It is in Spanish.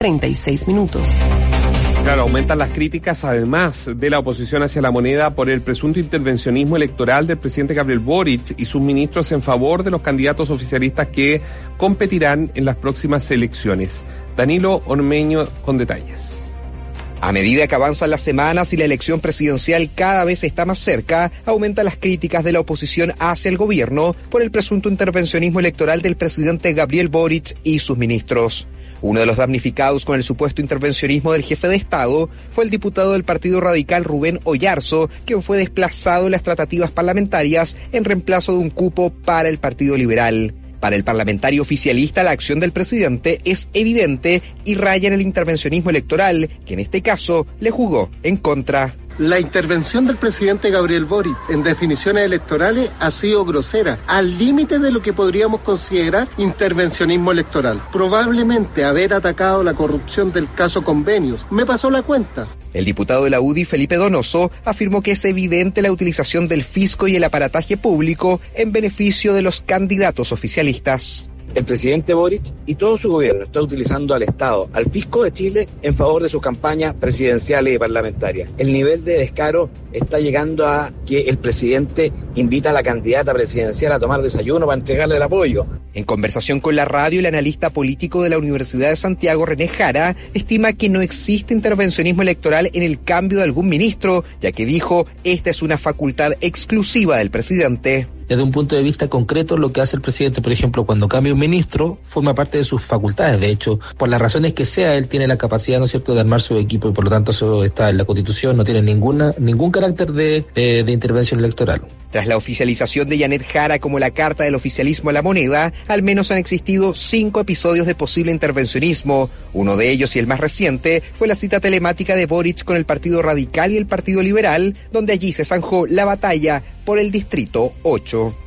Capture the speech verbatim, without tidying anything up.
treinta y seis minutos. Claro, aumentan las críticas además de la oposición hacia la moneda por el presunto intervencionismo electoral del presidente Gabriel Boric y sus ministros en favor de los candidatos oficialistas que competirán en las próximas elecciones. Danilo Ormeño con detalles. A medida que avanzan las semanas y la elección presidencial cada vez está más cerca, aumentan las críticas de la oposición hacia el gobierno por el presunto intervencionismo electoral del presidente Gabriel Boric y sus ministros. Uno de los damnificados con el supuesto intervencionismo del jefe de Estado fue el diputado del Partido Radical Rubén Oyarzo, quien fue desplazado en las tratativas parlamentarias en reemplazo de un cupo para el Partido Liberal. Para el parlamentario oficialista, la acción del presidente es evidente y raya en el intervencionismo electoral, que en este caso le jugó en contra. La intervención del presidente Gabriel Boric en definiciones electorales ha sido grosera, al límite de lo que podríamos considerar intervencionismo electoral. Probablemente haber atacado la corrupción del caso Convenios me pasó la cuenta. El diputado de la U D I, Felipe Donoso, afirmó que es evidente la utilización del fisco y el aparataje público en beneficio de los candidatos oficialistas. El presidente Boric y todo su gobierno está utilizando al Estado, al fisco de Chile, en favor de sus campañas presidenciales y parlamentarias. El nivel de descaro está llegando a que el presidente invita a la candidata presidencial a tomar desayuno para entregarle el apoyo. En conversación con la radio, el analista político de la Universidad de Santiago, René Jara, estima que no existe intervencionismo electoral en el cambio de algún ministro, ya que dijo, esta es una facultad exclusiva del presidente. Desde un punto de vista concreto, lo que hace el presidente, por ejemplo, cuando cambia un ministro, forma parte de sus facultades. De hecho, por las razones que sea, él tiene la capacidad, ¿no es cierto?, de armar su equipo y por lo tanto eso está en la Constitución, no tiene ninguna ningún carácter de, eh, de intervención electoral. Tras la oficialización de Janet Jara como la carta del oficialismo a la moneda, al menos han existido cinco episodios de posible intervencionismo. Uno de ellos, y el más reciente, fue la cita telemática de Boric con el Partido Radical y el Partido Liberal, donde allí se zanjó la batalla por el Distrito ocho.